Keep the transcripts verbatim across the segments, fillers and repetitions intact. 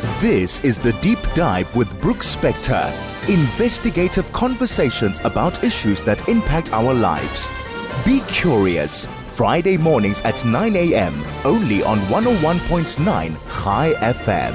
This is The Deep Dive with Brooks Spector. Investigative conversations about issues that impact our lives. Be curious. Friday mornings at nine a.m. only on one oh one point nine High F M.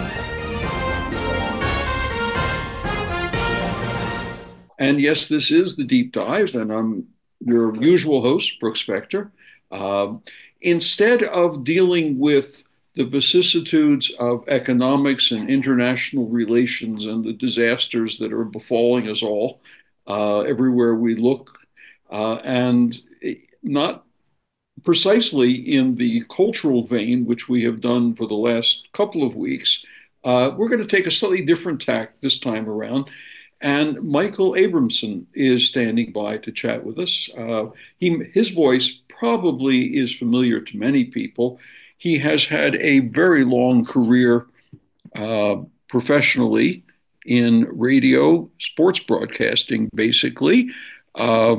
And yes, this is The Deep Dive, and I'm your usual host, Brooks Spector. Uh, instead of dealing with the vicissitudes of economics and international relations and the disasters that are befalling us all uh, everywhere we look, uh, and not precisely in the cultural vein, which we have done for the last couple of weeks, uh, we're going to take a slightly different tack this time around. And Michael Abramson is standing by to chat with us. Uh, he, his voice probably is familiar to many people. He has had a very long career uh, professionally in radio, sports broadcasting, basically, uh,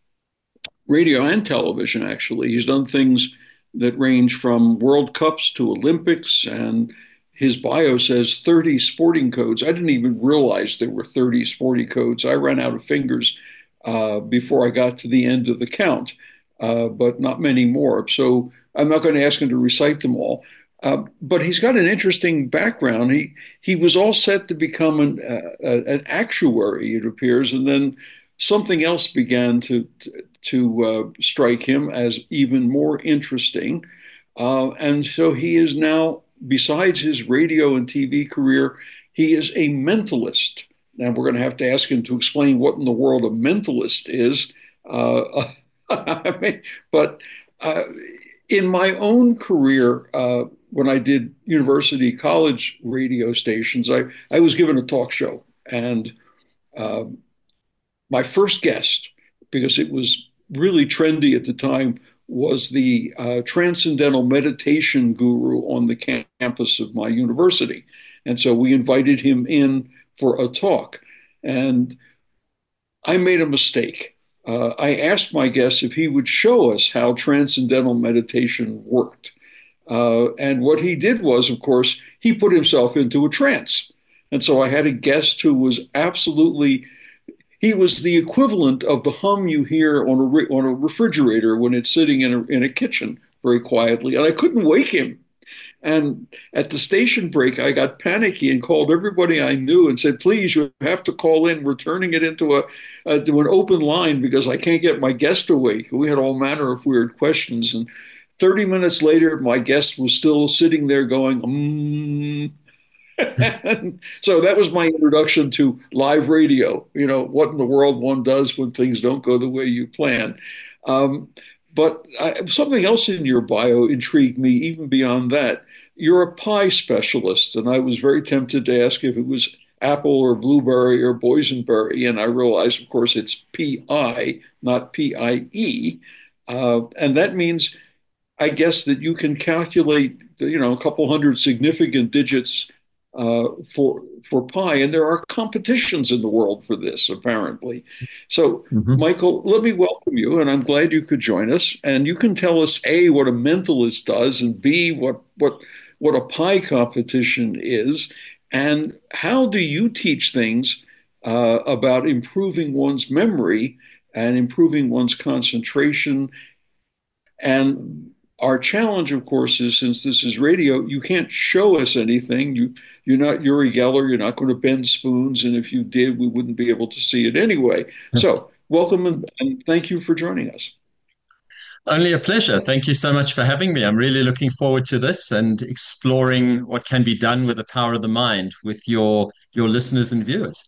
radio and television, actually. He's done things that range from World Cups to Olympics, and his bio says thirty sporting codes. I didn't even realize there were thirty sporting codes. I ran out of fingers uh, before I got to the end of the count, uh, but not many more. So I'm not going to ask him to recite them all. Uh, but he's got an interesting background. He he was all set to become an, uh, an actuary, it appears, and then something else began to to uh, strike him as even more interesting. Uh, and so he is now, besides his radio and T V career, he is a mentalist. Now we're going to have to ask him to explain what in the world a mentalist is. Uh, I mean, but uh, in my own career, uh, when I did university college radio stations, I, I was given a talk show. And uh, my first guest, because it was really trendy at the time, was the uh, transcendental meditation guru on the campus of my university. And so we invited him in for a talk. And I made a mistake. Uh, I asked my guest if he would show us how transcendental meditation worked. Uh, and what he did was, of course, he put himself into a trance. And so I had a guest who was absolutely, he was the equivalent of the hum you hear on a, re- on a refrigerator when it's sitting in a, in a kitchen very quietly. And I couldn't wake him. And at the station break, I got panicky and called everybody I knew and said, please, you have to call in. We're turning it into a uh, to an open line because I can't get my guest awake. We had all manner of weird questions. And thirty minutes later, my guest was still sitting there going, mm. So that was my introduction to live radio, you know, what in the world one does when things don't go the way you plan. Um, But I, something else in your bio intrigued me even beyond that. You're a pie specialist, and I was very tempted to ask if it was apple or blueberry or boysenberry, and I realized, of course, it's P I, not P I E. Uh, and that means, I guess, that you can calculate, you know, a couple hundred significant digits uh, for for pi, and there are competitions in the world for this, apparently. So, Mhm. Michael, let me welcome you, and I'm glad you could join us. And you can tell us A, what a mentalist does, and B, what what what a pi competition is, and how do you teach things uh, about improving one's memory and improving one's concentration. And our challenge, of course, is since this is radio, you can't show us anything. You, you're not Uri Geller. You're not going to bend spoons. And if you did, we wouldn't be able to see it anyway. So welcome and, and thank you for joining us. Only a pleasure. Thank you so much for having me. I'm really looking forward to this and exploring what can be done with the power of the mind with your your listeners and viewers.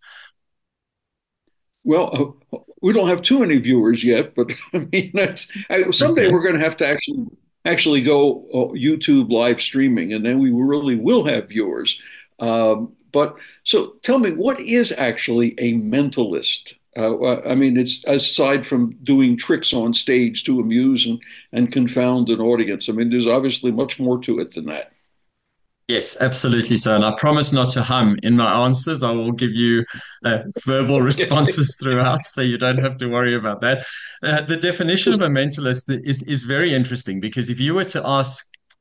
Well, uh, we don't have too many viewers yet, but I mean, that's, I, someday Okay. we're going to have to actually actually go uh, YouTube live streaming, and then we really will have viewers. Um, but so, tell me, what is actually a mentalist? Uh, I mean, it's aside from doing tricks on stage to amuse and, and confound an audience. I mean, there's obviously much more to it than that. Yes, absolutely so. And I promise not to hum in my answers. I will give you uh, verbal responses throughout, so you don't have to worry about that. Uh, the definition of a mentalist is, is very interesting because if you were to ask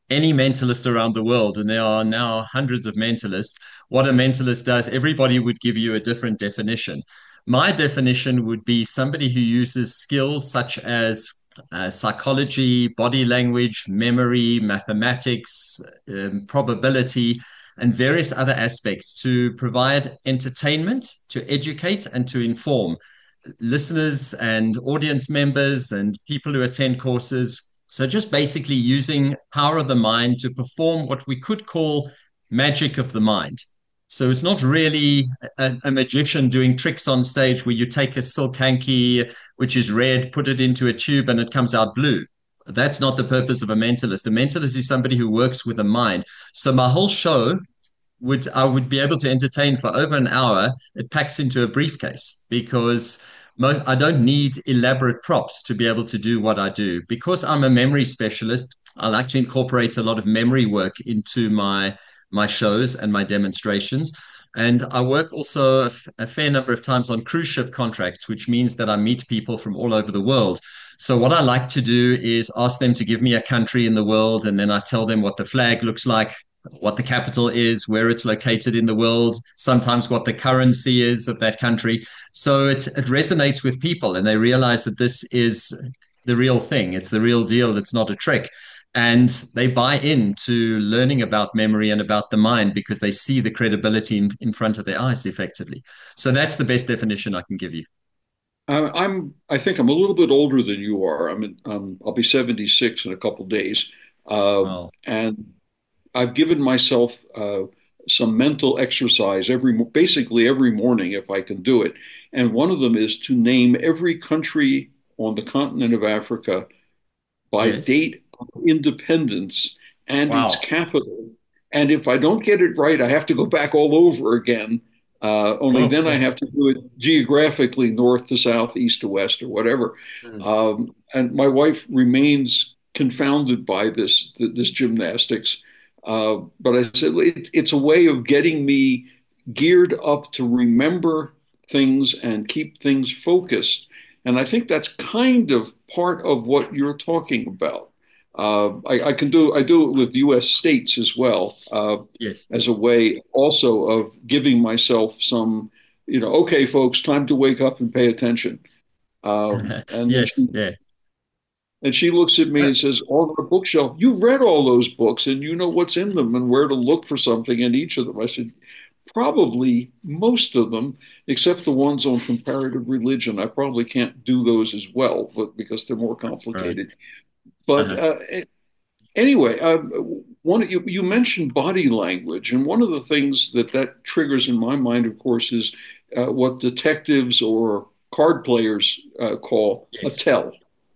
any mentalist around the world, and there are now hundreds of mentalists, what a mentalist does, everybody would give you a different definition. My definition would be somebody who uses skills such as uh, psychology, body language, memory, mathematics, um, probability, and various other aspects to provide entertainment, to educate, and to inform listeners and audience members and people who attend courses. So just basically using power of the mind to perform what we could call magic of the mind. So it's not really a, a magician doing tricks on stage where you take a silk hanky, which is red, put it into a tube and it comes out blue. That's not the purpose of a mentalist. A mentalist is somebody who works with a mind. So my whole show would I would be able to entertain for over an hour. It packs into a briefcase because mo- I don't need elaborate props to be able to do what I do. Because I'm a memory specialist, I like to incorporate a lot of memory work into my my shows and my demonstrations. And I work also a, f- a fair number of times on cruise ship contracts, which means that I meet people from all over the world. So what I like to do is ask them to give me a country in the world, and then I tell them what the flag looks like, what the capital is, where it's located in the world, sometimes what the currency is of that country. So it, it resonates with people and they realize that this is the real thing. It's the real deal. It's not a trick. And they buy into learning about memory and about the mind because they see the credibility in, in front of their eyes effectively. So that's the best definition I can give you. Uh, I'm, I think I'm a little bit older than you are. I'm, in, um, I'll be seventy-six in a couple of days. Uh, Well, and I've given myself uh, some mental exercise every, basically every morning if I can do it. And one of them is to name every country on the continent of Africa by yes. date of independence and its Wow. capital. And if I don't get it right, I have to go back all over again. Uh, only then I Okay. have to do it geographically, north to south, east to west, or whatever. Mm. Um, and my wife remains confounded by this this gymnastics. Uh, but I said it, it's a way of getting me geared up to remember things and keep things focused. And I think that's kind of part of what you're talking about. Uh, I, I can do I do it with U S states as well, uh, Yes. as a way also of giving myself some, you know, okay, folks, time to wake up and pay attention. Um, and then Yes. she Yeah. and she looks at me Uh, and says, on the bookshelf, you've read all those books and you know what's in them and where to look for something in each of them. I said, probably most of them, except the ones on comparative religion. I probably can't do those as well, but because they're more right. complicated. But Uh-huh. uh, anyway, uh, one you, you mentioned body language, and one of the things that that triggers in my mind, of course, is uh, what detectives or card players uh, call a Yes. tell.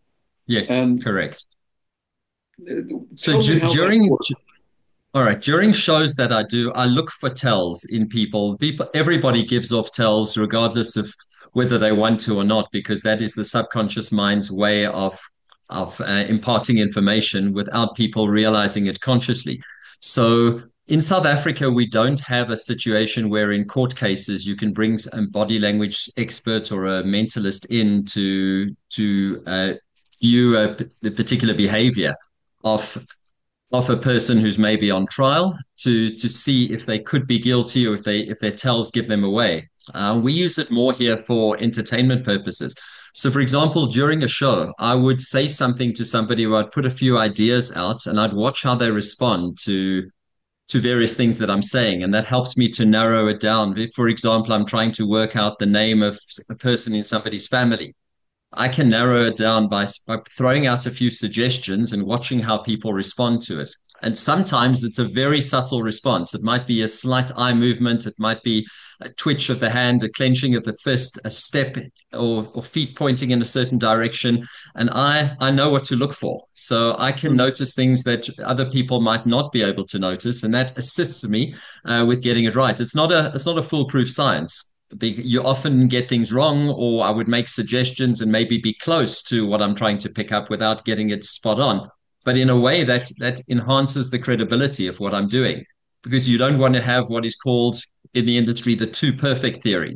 Yes. And Correct. uh, So tell me du- how that during works. All right. During shows that I do, I look for tells in people. People, everybody gives off tells, regardless of whether they want to or not, because that is the subconscious mind's way of of uh, imparting information without people realizing it consciously. So in South Africa, we don't have a situation where in court cases you can bring a body language expert or a mentalist in to to uh, view a, the particular behavior of of a person who's maybe on trial to to see if they could be guilty or if they if their tells give them away. Uh, we use it more here for entertainment purposes. So, for example, during a show, I would say something to somebody where I'd put a few ideas out and I'd watch how they respond to to various things that I'm saying, and that helps me to narrow it down. If, for example, I'm trying to work out the name of a person in somebody's family, I can narrow it down by, by throwing out a few suggestions and watching how people respond to it. And sometimes it's a very subtle response. It might be a slight eye movement, it might be a twitch of the hand, a clenching of the fist, a step or, or feet pointing in a certain direction. And I, I know what to look for. So I can notice things that other people might not be able to notice, and that assists me uh, with getting it right. It's not a it's not a foolproof science. You often get things wrong, or I would make suggestions and maybe be close to what I'm trying to pick up without getting it spot on. But in a way that that enhances the credibility of what I'm doing, because you don't want to have what is called in the industry the too perfect theory,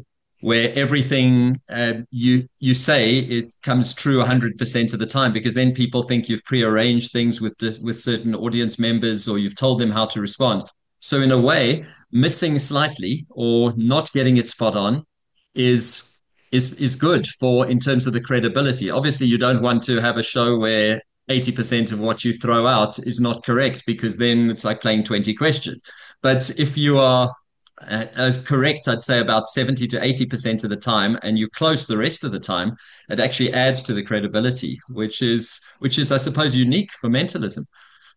where everything uh, you you say it comes true one hundred percent of the time, because then people think you've prearranged things with the, with certain audience members, or you've told them how to respond. So in a way, missing slightly or not getting it spot on is is is good for in terms of the credibility. Obviously, you don't want to have a show where eighty percent of what you throw out is not correct, because then it's like playing twenty questions. But if you are uh, uh, correct, I'd say about seventy to eighty percent of the time, and you close the rest of the time, it actually adds to the credibility, which is, which is, I suppose, unique for mentalism.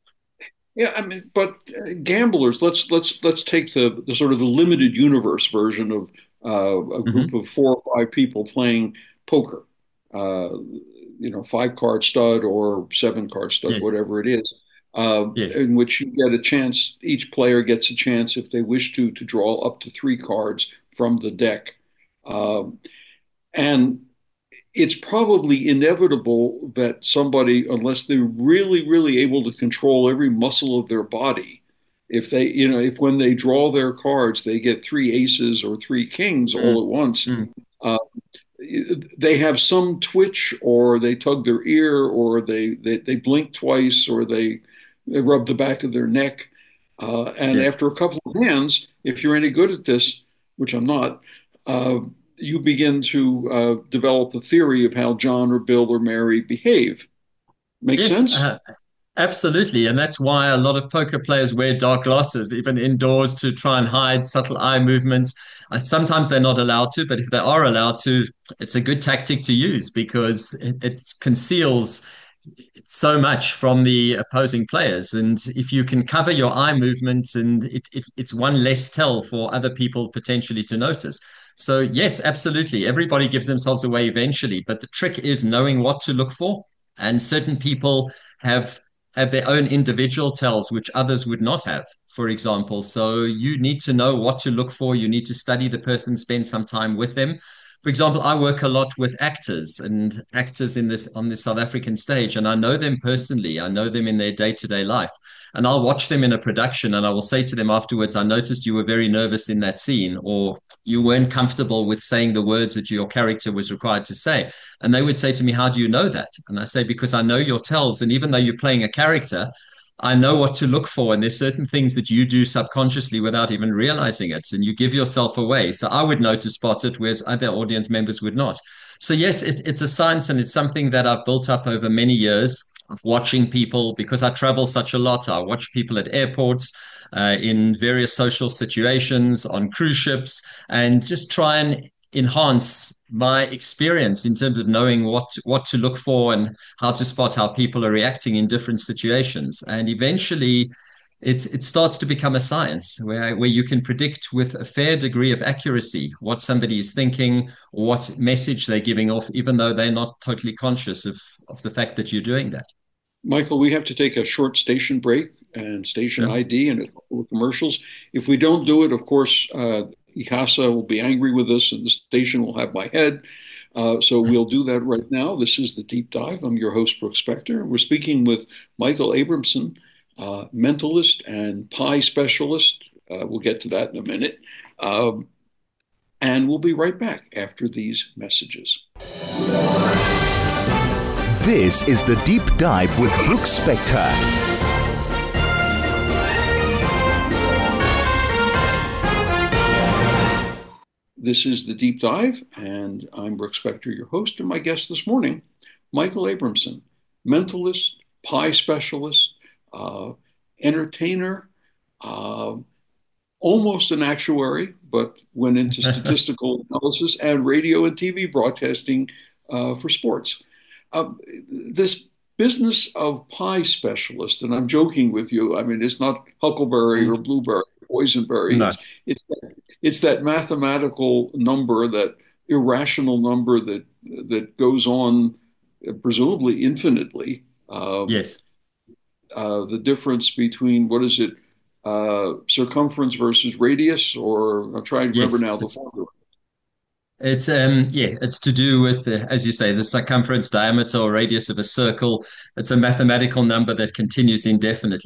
Yeah, I mean, but uh, gamblers. Let's let's let's take the, the sort of the limited universe version of uh, a group Mm-hmm. of four or five people playing poker. Uh, you know, five card stud or seven card stud, Yes, whatever it is, uh, yes, in which you get a chance. Each player gets a chance, if they wish to, to draw up to three cards from the deck, um, and it's probably inevitable that somebody, unless they're really, really able to control every muscle of their body, if they, you know, if when they draw their cards, they get three aces or three kings all mm, at once, mm, uh, they have some twitch, or they tug their ear, or they, they, they blink twice, or they, they rub the back of their neck. Uh, and yes. after a couple of hands, if you're any good at this, which I'm not, uh, you begin to uh, develop a theory of how John or Bill or Mary behave. Make Yes, sense? uh, absolutely. And that's why a lot of poker players wear dark glasses, even indoors, to try and hide subtle eye movements. Uh, sometimes they're not allowed to, but if they are allowed to, it's a good tactic to use, because it, it conceals so much from the opposing players. And if you can cover your eye movements, and it, it, it's one less tell for other people potentially to notice. So, yes, absolutely. Everybody gives themselves away eventually, but the trick is knowing what to look for. And certain people have have their own individual tells, which others would not have, for example. So you need to know what to look for. You need to study the person, spend some time with them. For example, I work a lot with actors and actors in this on the South African stage, and I know them personally. I know them in their day-to-day life. And I'll watch them in a production, and I will say to them afterwards, I noticed you were very nervous in that scene, or you weren't comfortable with saying the words that your character was required to say. And they would say to me, how do you know that? And I say, because I know your tells. And even though you're playing a character, I know what to look for. And there's certain things that you do subconsciously without even realizing it. And you give yourself away. So I would know to spot it, whereas other audience members would not. So, yes, it, it's a science, and it's something that I've built up over many years of watching people, because I travel such a lot. I watch people at airports, uh, in various social situations, on cruise ships, and just try and enhance my experience in terms of knowing what what to look for and how to spot how people are reacting in different situations. And eventually it it starts to become a science where where you can predict with a fair degree of accuracy what somebody is thinking, or what message they're giving off, even though they're not totally conscious of of the fact that you're doing that. Michael, we have to take a short station break and station Yeah. I D and a couple of commercials. If we don't do it, of course, uh, ICASA will be angry with us, and the station will have my head. Uh, so we'll do that right now. This is the Deep Dive. I'm your host, Brooks Spector. We're speaking with Michael Abramson, uh, mentalist and pie specialist. Uh, we'll get to that in a minute. Um, and we'll be right back after these messages. This is the Deep Dive with Brooks Spector. This is the Deep Dive, and I'm Brooks Spector, your host, and my guest this morning, Michael Abramson, mentalist, pie specialist, uh, entertainer, uh, almost an actuary, but went into statistical analysis and radio and T V broadcasting uh, for sports. Uh, this business of pie specialist, and I'm joking with you. I mean, it's not Huckleberry or Blueberry, or Boysenberry. No. It's it's that, it's that mathematical number, that irrational number that that goes on, uh, presumably infinitely. Uh, Yes. uh, the difference between, what is it, uh, circumference versus radius, or I'm trying to remember Yes. now the It's formula. It's um yeah, it's to do with the, as you say, the circumference, diameter, or radius of a circle. It's a mathematical number that continues indefinitely.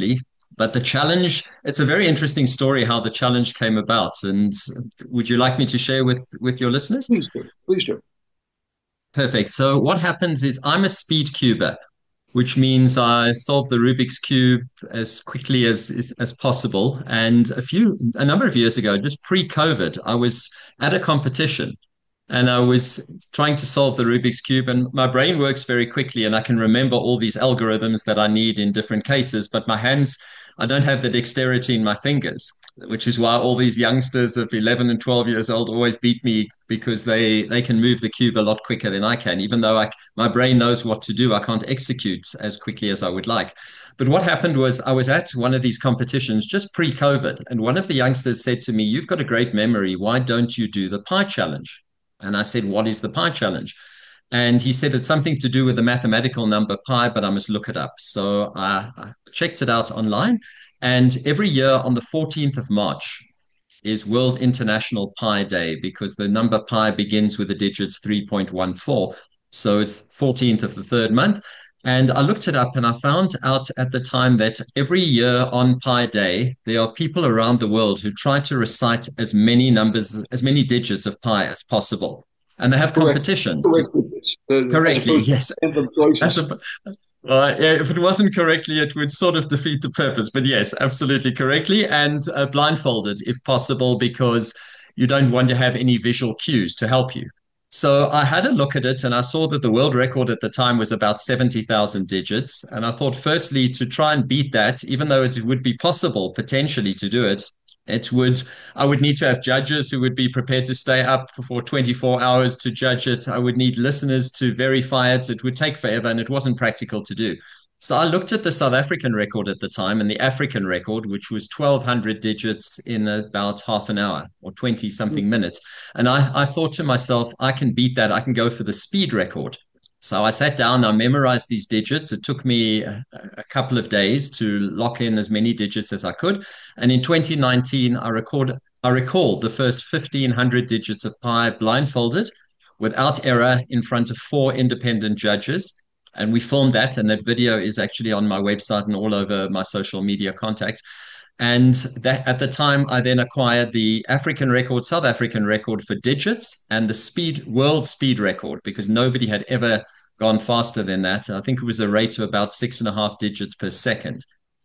But the challenge, it's a very interesting story how the challenge came about. And would you like me to share with, with your listeners? Please do. Please do. Perfect. So what happens is I'm a speed cuber, which means I solve the Rubik's Cube as quickly as, as as possible. And a few, a number of years ago, just pre-COVID, I was at a competition and I was trying to solve the Rubik's Cube, and my brain works very quickly, and I can remember all these algorithms that I need in different cases, but my hands, I don't have the dexterity in my fingers, which is why all these youngsters of eleven and twelve years old always beat me because they they can move the cube a lot quicker than I can. Even though I, my brain knows what to do, I can't execute as quickly as I would like. But what happened was I was at one of these competitions just pre-COVID, and one of the youngsters said to me, "You've got a great memory. Why don't you do the pie challenge?" And I said, "What is the pi challenge?" And he said, "It's something to do with the mathematical number pi, but I must look it up." So I, I checked it out online. And every year on the fourteenth of March is World International Pi Day because the number pi begins with the digits three point one four. So it's fourteenth of the third month. And I looked it up and I found out at the time that every year on Pi Day, there are people around the world who try to recite as many numbers, as many digits of pi as possible. And they have Correct. competitions to, Correct. Uh, as correctly, opposed to yes. random As choices. a, uh, yeah, if it wasn't correctly, it would sort of defeat the purpose. But yes, absolutely correctly. And uh, blindfolded if possible, because you don't want to have any visual cues to help you. So I had a look at it and I saw that the world record at the time was about seventy thousand digits. And I thought, firstly, to try and beat that, even though it would be possible potentially to do it, it would, I would need to have judges who would be prepared to stay up for twenty-four hours to judge it. I would need listeners to verify it. It would take forever and it wasn't practical to do. So I looked at the South African record at the time and the African record, which was twelve hundred digits in about half an hour or twenty something minutes. And I, I thought to myself, I can beat that. I can go for the speed record. So I sat down, I memorized these digits. It took me a, a couple of days to lock in as many digits as I could. And in twenty nineteen, I record I recalled the first fifteen hundred digits of pi blindfolded without error in front of four independent judges. And we filmed that, and that video is actually on my website and all over my social media contacts. And that at the time, I then acquired the African record, South African record for digits, and the speed world speed record because nobody had ever gone faster than that. I think it was a rate of about six and a half digits per second.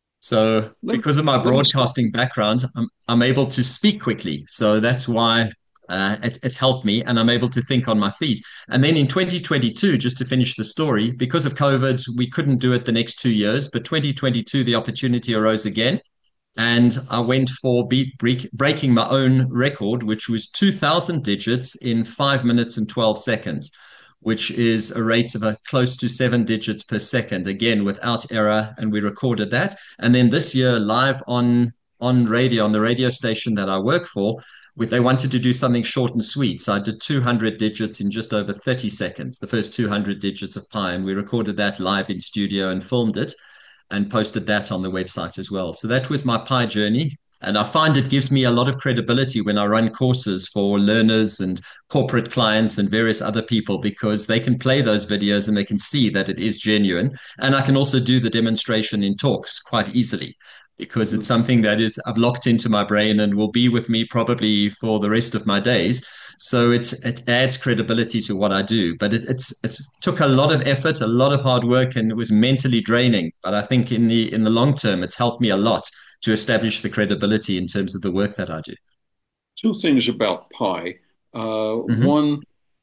So Let, because of my let me stop. broadcasting background, I'm, I'm able to speak quickly. So that's why uh, it, it helped me and I'm able to think on my feet. And then in twenty twenty-two, just to finish the story, because of COVID, we couldn't do it the next two years, but twenty twenty-two, the opportunity arose again. And I went for beat break, breaking my own record, which was two thousand digits in five minutes and twelve seconds, which is a rate of a close to seven digits per second, again, without error. And we recorded that. And then this year, live on, on radio, on the radio station that I work for, with, they wanted to do something short and sweet. So I did two hundred digits in just over thirty seconds, the first two hundred digits of pi. And we recorded that live in studio and filmed it and posted that on the website as well. So that was my Pi journey. And I find it gives me a lot of credibility when I run courses for learners and corporate clients and various other people because they can play those videos and they can see that it is genuine. And I can also do the demonstration in talks quite easily because it's something that is I've locked into my brain and will be with me probably for the rest of my days. So it's it adds credibility to what I do, but it, it's it took a lot of effort, a lot of hard work, and it was mentally draining. But I think in the in the long term, it's helped me a lot to establish the credibility in terms of the work that I do. Two things about pi. Uh, Hmm. one,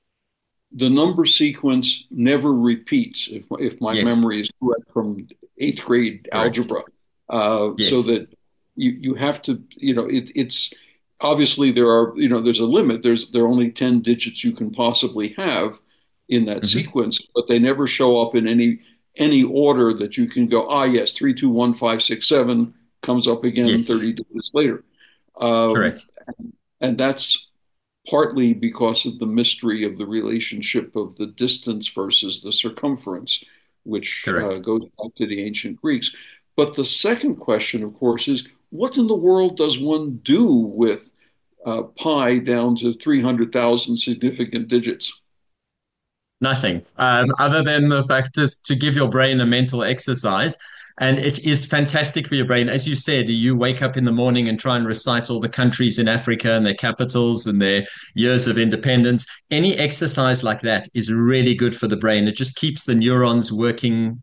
the number sequence never repeats, if, if my Yes, memory is correct from eighth grade correct. algebra. Uh, so Yes. that you, you have to, you know, it, it's obviously there are, you know, there's a limit. There's there are only ten digits you can possibly have in that Hmm. sequence, but they never show up in any any order that you can go, ah, yes, three, two, one, five, six, seven comes up again Yes, thirty digits later. Um, correct. and that's partly because of the mystery of the relationship of the distance versus the circumference, which uh, Correct. goes back to the ancient Greeks. But the second question, of course, is what in the world does one do with uh, pi down to three hundred thousand significant digits? Nothing, um, other than the fact is to give your brain a mental exercise. And it is fantastic for your brain. As you said, you wake up in the morning and try and recite all the countries in Africa and their capitals and their years of independence. Any exercise like that is really good for the brain. It just keeps the neurons working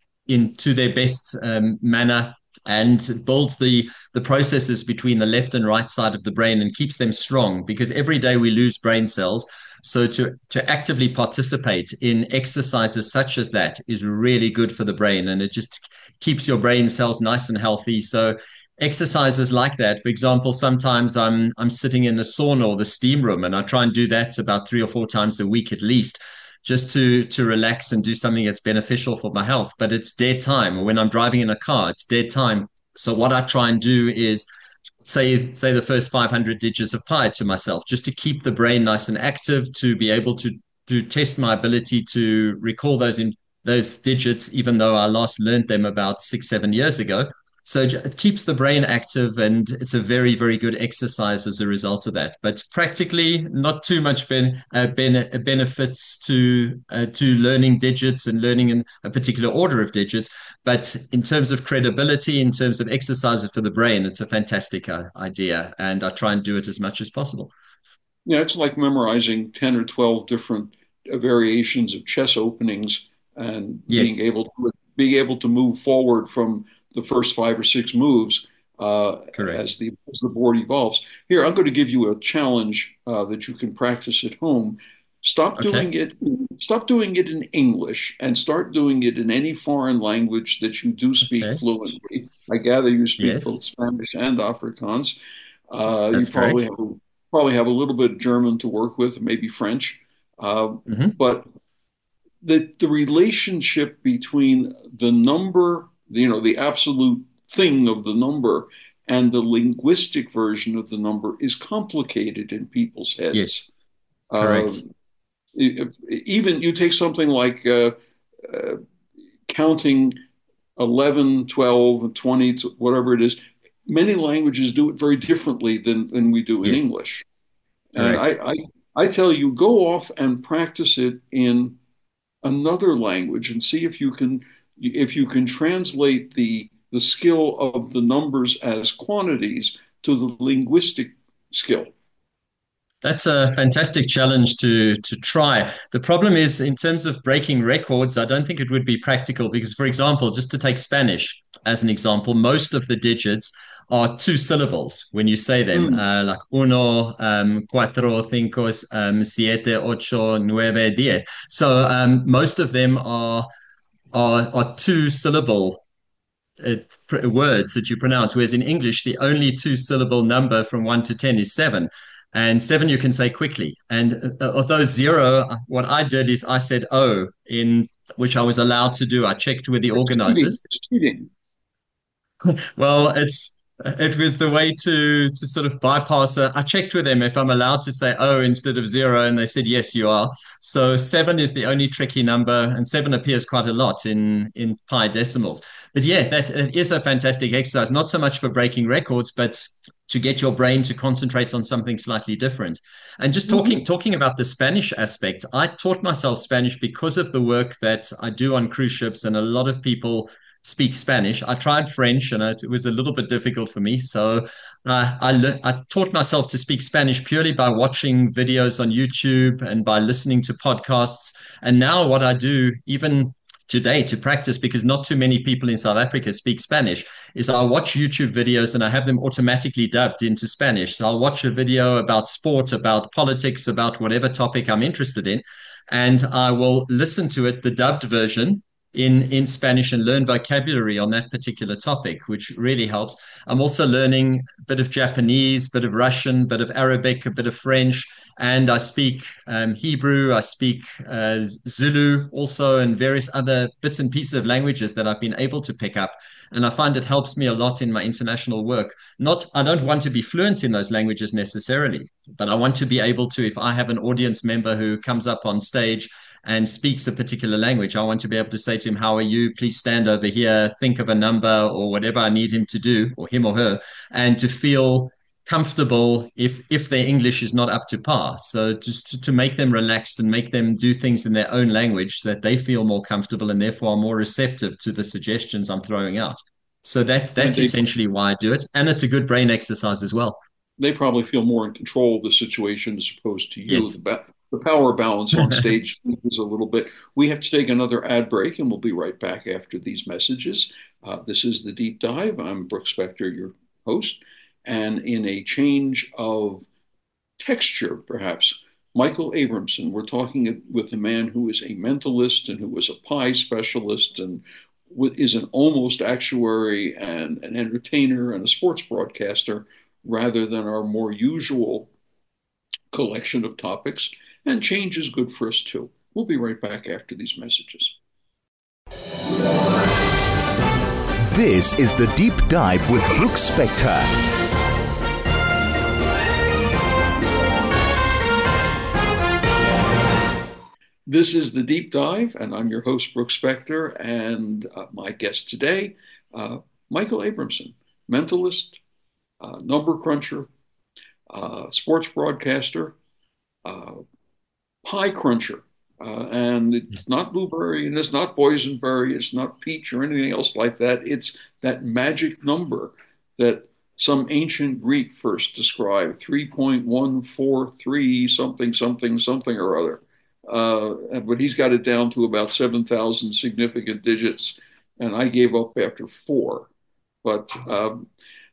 into their best um, manner and builds the the processes between the left and right side of the brain and keeps them strong, because every day we lose brain cells. So to to actively participate in exercises such as that is really good for the brain, and it just keeps your brain cells nice and healthy. So exercises like that, for example, sometimes i'm i'm sitting in the sauna or the steam room, and I try and do that about three or four times a week at least, just to to relax and do something that's beneficial for my health. But it's dead time. When I'm driving in a car, it's dead time. So what I try and do is say say the first five hundred digits of pi to myself, just to keep the brain nice and active, to be able to to test my ability to recall those in those digits, even though I last learned them about six seven years ago. So it keeps the brain active, and it's a very, very good exercise as a result of that. But practically, not too much ben, uh, ben, benefits to uh, to learning digits and learning in a particular order of digits. But in terms of credibility, in terms of exercises for the brain, it's a fantastic uh, idea, and I try and do it as much as possible. Yeah, it's like memorizing ten or twelve different uh, variations of chess openings and being Yes, able to being able to move forward from the first five or six moves uh, correct. as the as the board evolves. Here, I'm going to give you a challenge uh, that you can practice at home. Stop doing Okay. it. Stop doing it in English and start doing it in any foreign language that you do speak Okay. fluently. I gather you speak both Yes, Spanish and Afrikaans. Uh, you that's probably correct. have a, probably have a little bit of German to work with, maybe French. Uh, Hmm. but the the relationship between the number, you know, the absolute thing of the number and the linguistic version of the number is complicated in people's Yes, heads. Uh, correct. if, even you take something like uh, uh, counting eleven, twelve, twenty, whatever it is, many languages do it very differently than, than we do in Yes, English. And I, correct. I, I tell you, go off and practice it in another language and see if you can if you can translate the the skill of the numbers as quantities to the linguistic skill. That's a fantastic challenge to to try. The problem is, in terms of breaking records, I don't think it would be practical because, for example, just to take Spanish as an example, most of the digits are two syllables when you say them, Mm. uh, like uno, um, cuatro, cinco, um, siete, ocho, nueve, diez. So um, most of them are are, are two syllable uh, words that you pronounce, whereas in English, the only two syllable number from one to ten is seven. And seven you can say quickly. And uh, of those zero, what I did is I said O in which I was allowed to do. I checked with the It's cheating. organizers. It's cheating. Well, it's it was the way to to sort of bypass it. I checked with them if I'm allowed to say oh instead of zero, and they said yes, you are. So seven is the only tricky number, and seven appears quite a lot in in pi decimals. But yeah, that it is a fantastic exercise. Not so much for breaking records, but to get your brain to concentrate on something slightly different. And just talking Mhm. talking about the Spanish aspect, I taught myself Spanish because of the work that I do on cruise ships, and a lot of people speak Spanish. I tried French, and it, was a little bit difficult for me. So uh, I le- I taught myself to speak Spanish purely by watching videos on YouTube and by listening to podcasts. And now what I do, even today to practice, because not too many people in South Africa speak Spanish, is I watch YouTube videos and I have them automatically dubbed into Spanish. So I'll watch a video about sport, about politics, about whatever topic I'm interested in, and I will listen to it, the dubbed version, in in Spanish, and learn vocabulary on that particular topic, which really helps. I'm also learning a bit of Japanese, bit of Russian, bit of Arabic, a bit of French, and I speak um, Hebrew. I speak uh, Zulu also, and various other bits and pieces of languages that I've been able to pick up. And I find it helps me a lot in my international work. Not, I don't want to be fluent in those languages necessarily, but I want to be able to, if I have an audience member who comes up on stage and speaks a particular language, I want to be able to say to him, how are you? Please stand over here, think of a number or whatever I need him to do, or him or her, and to feel comfortable if if their English is not up to par. So just to, to make them relaxed and make them do things in their own language so that they feel more comfortable and therefore are more receptive to the suggestions I'm throwing out. So that's And that's they essentially why I do it. And it's a good brain exercise as well. they probably feel more in control of the situation as opposed to you. Yes. The, ba- the power balance on stage is a little bit. We have to take another ad break, and we'll be right back after these messages. Uh, this is the Deep Dive. I'm Brooks Spector, your host. And in a change of texture, perhaps, Michael Abramson, we're talking with a man who is a mentalist and who was a pie specialist and is an almost actuary and an entertainer and a sports broadcaster rather than our more usual collection of topics. And change is good for us too. We'll be right back after these messages. This is the Deep Dive with Brooks Spector. This is the Deep Dive, and I'm your host, Brooks Spector, and uh, my guest today, uh, Michael Abramson, mentalist, uh, number cruncher, uh, sports broadcaster, uh, pie cruncher. Uh, and it's not blueberry, and it's not boysenberry, it's not peach or anything else like that. It's that magic number that some ancient Greek first described, three point one four three something, something, something or other. Uh, but he's got it down to about seven thousand significant digits, and I gave up after four. But um,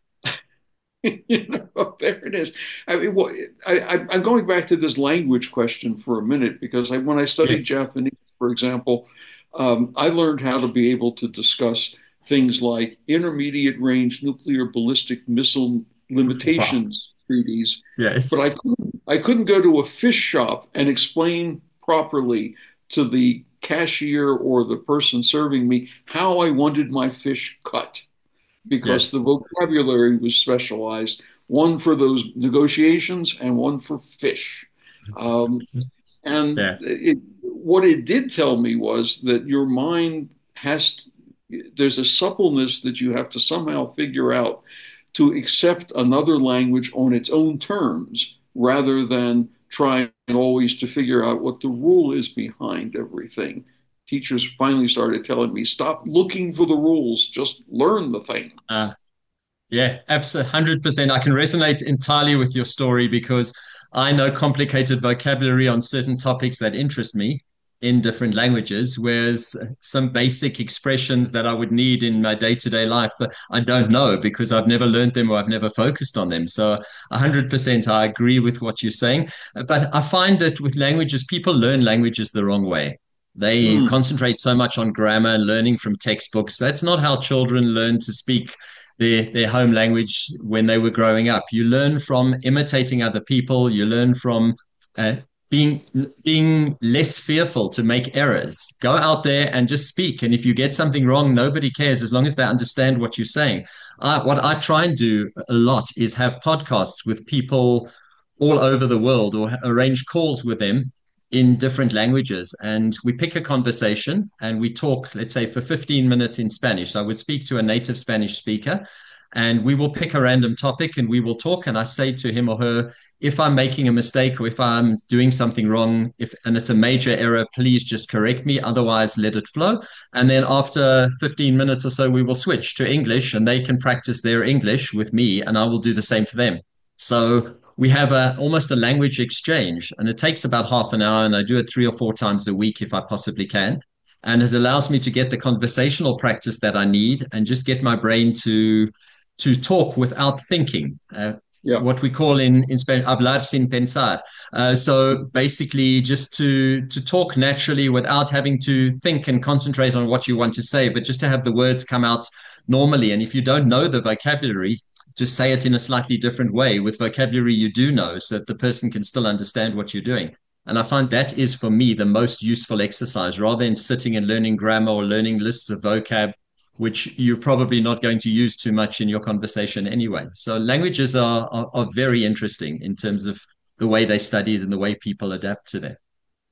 you know, there it is. I mean, well, I, I'm going back to this language question for a minute because I, when I studied Yes. Japanese, for example, um, I learned how to be able to discuss things like intermediate range nuclear ballistic missile limitations treaties, Yes. but I couldn't, I couldn't go to a fish shop and explain properly to the cashier or the person serving me how I wanted my fish cut because Yes. the vocabulary was specialized, one for those negotiations and one for fish. Um, and Yeah. it, what it did tell me was that your mind has, there's a suppleness that you have to somehow figure out to accept another language on its own terms rather than trying always to figure out what the rule is behind everything. Teachers finally started telling me, stop looking for the rules, just learn the thing. Uh, yeah, absolutely, one hundred percent. I can resonate entirely with your story because I know complicated vocabulary on certain topics that interest me in different languages, whereas some basic expressions that I would need in my day-to-day life, uh, I don't know because I've never learned them or I've never focused on them. So one hundred percent I agree with what you're saying. But I find that with languages, people learn languages the wrong way. They Mm. concentrate so much on grammar and learning from textbooks. That's not how children learn to speak their their home language when they were growing up. You learn from imitating other people. You learn from uh, being being less fearful to make errors. Go out there and just speak. And if you get something wrong, nobody cares as long as they understand what you're saying. I, what I try and do a lot is have podcasts with people all over the world or arrange calls with them in different languages. And we pick a conversation and we talk, let's say, for fifteen minutes in Spanish. So I would speak to a native Spanish speaker and we will pick a random topic and we will talk. And I say to him or her, if I'm making a mistake or if I'm doing something wrong, if and it's a major error, please just correct me. Otherwise, let it flow. And then after fifteen minutes or so, we will switch to English and they can practice their English with me and I will do the same for them. So we have a almost a language exchange and it takes about half an hour and I do it three or four times a week if I possibly can. And it allows me to get the conversational practice that I need and just get my brain to to talk without thinking. Uh, Yeah. what we call in in Spanish hablar sin pensar. Uh, so basically, just to to talk naturally without having to think and concentrate on what you want to say, but just to have the words come out normally. And if you don't know the vocabulary, just say it in a slightly different way with vocabulary you do know, so that the person can still understand what you're doing. And I find that is for me the most useful exercise, rather than sitting and learning grammar or learning lists of vocab which you're probably not going to use too much in your conversation anyway. So languages are, are, are very interesting in terms of the way they studied and the way people adapt to them.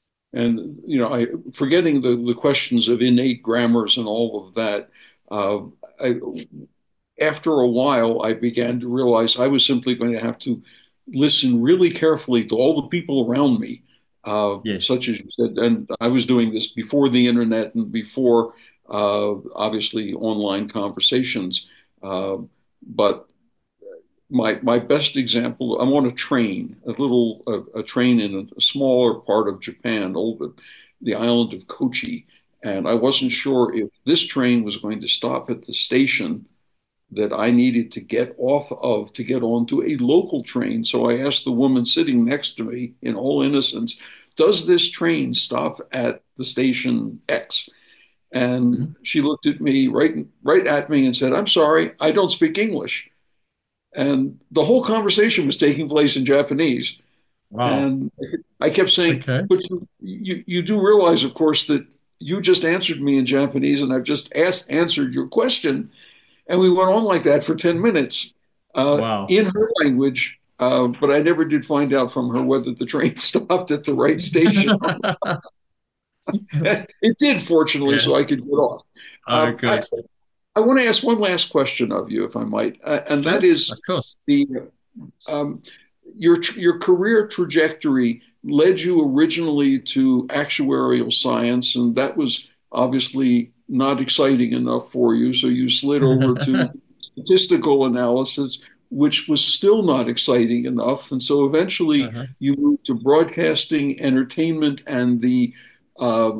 And, you know, I forgetting the, the questions of innate grammars and all of that, uh, I, after a while, I began to realize I was simply going to have to listen really carefully to all the people around me, uh, Yes. such as you said. And I was doing this before the internet and before, uh, obviously, online conversations. Uh, but my my best example, I'm on a train, a little a, a train in a, smaller part of Japan, over the island of Kochi, and I wasn't sure if this train was going to stop at the station that I needed to get off of to get onto a local train. So I asked the woman sitting next to me in all innocence, does this train stop at the station X? And Mhm. she looked at me right right at me and said, I'm sorry, I don't speak English. And the whole conversation was taking place in Japanese. Wow. And I kept saying, Okay. but you, you, you do realize, of course, that you just answered me in Japanese and I've just asked, answered your question. And we went on like that for ten minutes uh, Wow. in her language. Uh, but I never did find out from her whether the train stopped at the right station. It did, fortunately, Yeah. so I could get off. Oh, Um, I, good. I want to ask one last question of you, if I might, uh, and that Sure. is Of course. the um, your your career trajectory led you originally to actuarial science, and that was obviously not exciting enough for you, so you slid over to statistical analysis, which was still not exciting enough, and so eventually Uh-huh. you moved to broadcasting, entertainment, and the uh,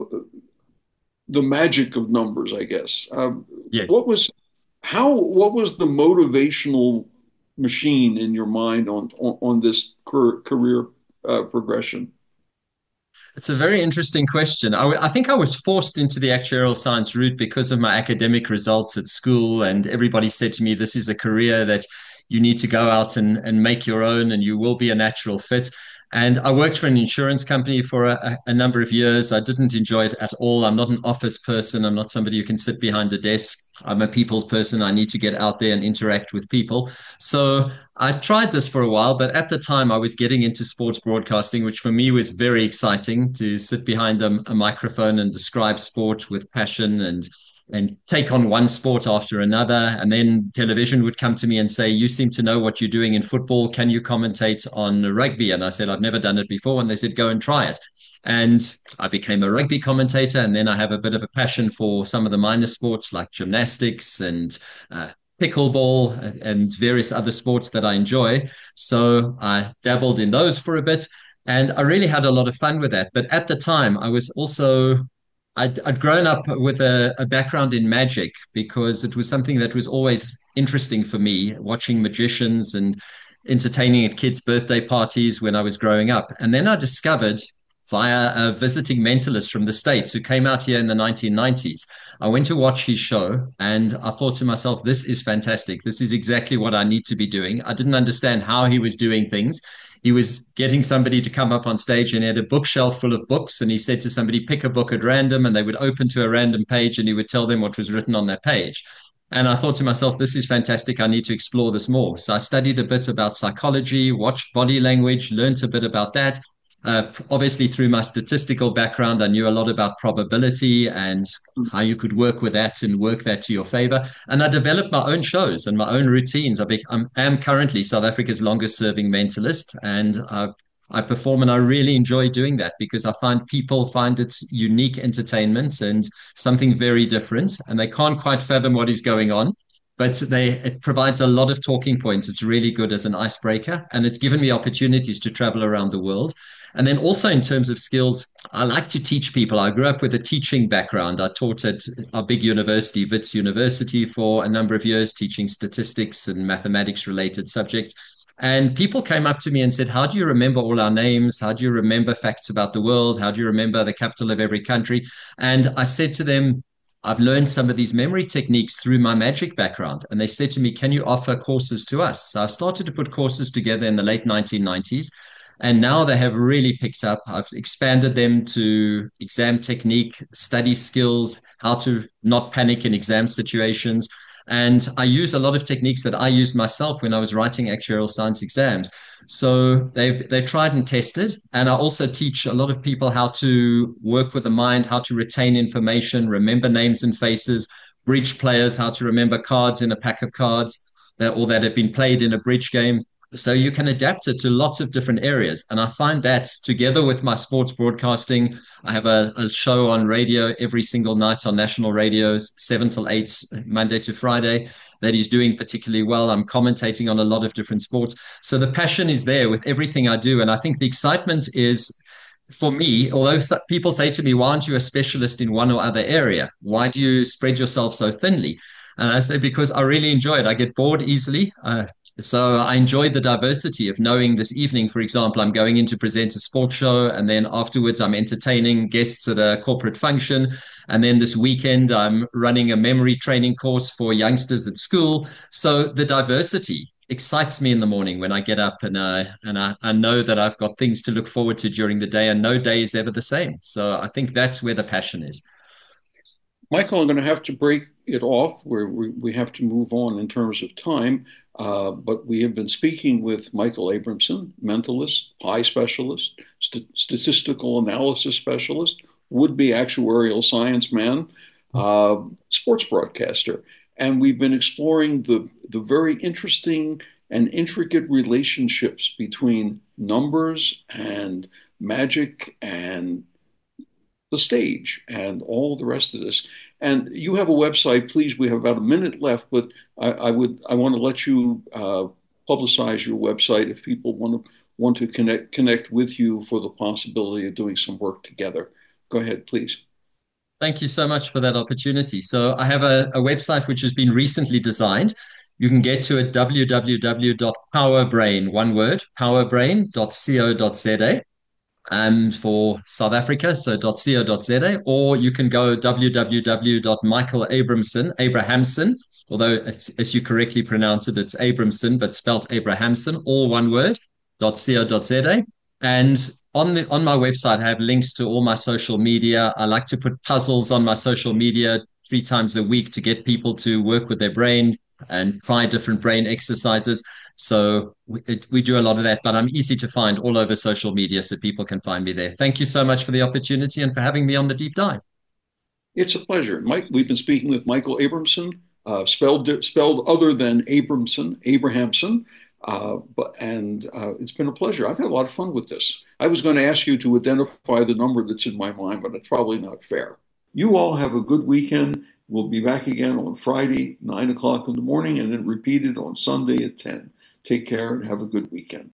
the magic of numbers, I guess. Um, Yes. what was how what was the motivational machine in your mind on on, on this career, career uh, progression? It's a very interesting question. I, w- I think I was forced into the actuarial science route because of my academic results at school, and everybody said to me, "This is a career that you need to go out and, and make your own, and you will be a natural fit." And I worked for an insurance company for a, a number of years. I didn't enjoy it at all. I'm not an office person. I'm not somebody who can sit behind a desk. I'm a people's person. I need to get out there and interact with people. So I tried this for a while, but at the time I was getting into sports broadcasting, which for me was very exciting to sit behind a, a microphone and describe sport with passion and and take on one sport after another. And then television would come to me and say, "You seem to know what you're doing in football. Can you commentate on rugby?" And I said, "I've never done it before." And they said, "Go and try it." And I became a rugby commentator. And then I have a bit of a passion for some of the minor sports like gymnastics and uh, pickleball and various other sports that I enjoy. So I dabbled in those for a bit and I really had a lot of fun with that. But at the time, I was also, I'd, I'd grown up with a, a background in magic because it was something that was always interesting for me, watching magicians and entertaining at kids' birthday parties when I was growing up. And then I discovered via a visiting mentalist from the States who came out here in the nineteen nineties. I went to watch his show and I thought to myself, this is fantastic. This is exactly what I need to be doing. I didn't understand how he was doing things. He was getting somebody to come up on stage and he had a bookshelf full of books. And he said to somebody, pick a book at random, and they would open to a random page and he would tell them what was written on that page. And I thought to myself, this is fantastic. I need to explore this more. So I studied a bit about psychology, watched body language, learned a bit about that. Uh, obviously, through my statistical background, I knew a lot about probability and how you could work with that and work that to your favor. And I developed my own shows and my own routines. I be, I'm, am currently South Africa's longest serving mentalist, and uh, I perform and I really enjoy doing that because I find people find it unique entertainment and something very different, and they can't quite fathom what is going on. But they it provides a lot of talking points. It's really good as an icebreaker, and it's given me opportunities to travel around the world. And then also in terms of skills, I like to teach people. I grew up with a teaching background. I taught at a big university, Wits University, for a number of years, teaching statistics and mathematics related subjects. And people came up to me and said, "How do you remember all our names? How do you remember facts about the world? How do you remember the capital of every country?" And I said to them, "I've learned some of these memory techniques through my magic background." And they said to me, "Can you offer courses to us?" So I started to put courses together in the late nineteen nineties. And now they have really picked up. I've expanded them to exam technique, study skills, how to not panic in exam situations. And I use a lot of techniques that I used myself when I was writing actuarial science exams. So they've they tried and tested. And I also teach a lot of people how to work with the mind, how to retain information, remember names and faces, bridge players how to remember cards in a pack of cards that, or that have been played in a bridge game. So you can adapt it to lots of different areas. And I find that together with my sports broadcasting, I have a, a show on radio every single night on national radios, seven till eight, Monday to Friday, that is doing particularly well. I'm commentating on a lot of different sports. So the passion is there with everything I do. And I think the excitement is, for me, although people say to me, why aren't you a specialist in one or other area? Why do you spread yourself so thinly? And I say, because I really enjoy it. I get bored easily. Uh, so I enjoy the diversity of knowing this evening, for example, I'm going in to present a sports show, and then afterwards I'm entertaining guests at a corporate function. And then this weekend I'm running a memory training course for youngsters at school. So the diversity excites me in the morning when I get up, and uh, and I, I know that I've got things to look forward to during the day, and no day is ever the same. So I think that's where the passion is. Michael, I'm going to have to break it off where we, we have to move on in terms of time. Uh, but we have been speaking with Michael Abramson, mentalist, eye specialist, st- statistical analysis specialist, would-be actuarial science man, uh, sports broadcaster. And we've been exploring the, the very interesting and intricate relationships between numbers and magic and the stage and all the rest of this. And you have a website, please. We have about a minute left, but I, I would I want to let you uh, publicize your website if people want to want to connect connect with you for the possibility of doing some work together. Go ahead, please. Thank you so much for that opportunity. So I have a, a website which has been recently designed. You can get to it w w w dot powerbrain, one word, powerbrain dot co dot z a. Um, for South Africa, so .co dot z a, or you can go w w w dot michael abramson, Abrahamson, although as, as you correctly pronounce it, it's Abramson, but spelled Abrahamson, all one word, .co dot z a. And on the, on my website, I have links to all my social media. I like to put puzzles on my social media three times a week to get people to work with their brain and try different brain exercises. So we, it, we do a lot of that, but I'm easy to find all over social media, so people can find me there. Thank you so much for the opportunity and for having me on the deep dive. It's a pleasure. Mike, we've been speaking with Michael Abramson, uh, spelled spelled other than Abramson, Abrahamson. Uh, but and uh, it's been a pleasure. I've had a lot of fun with this. I was going to ask you to identify the number that's in my mind, but it's probably not fair. You all have a good weekend. We'll be back again on Friday, nine o'clock in the morning, and then repeated on Sunday at ten. Take care and have a good weekend.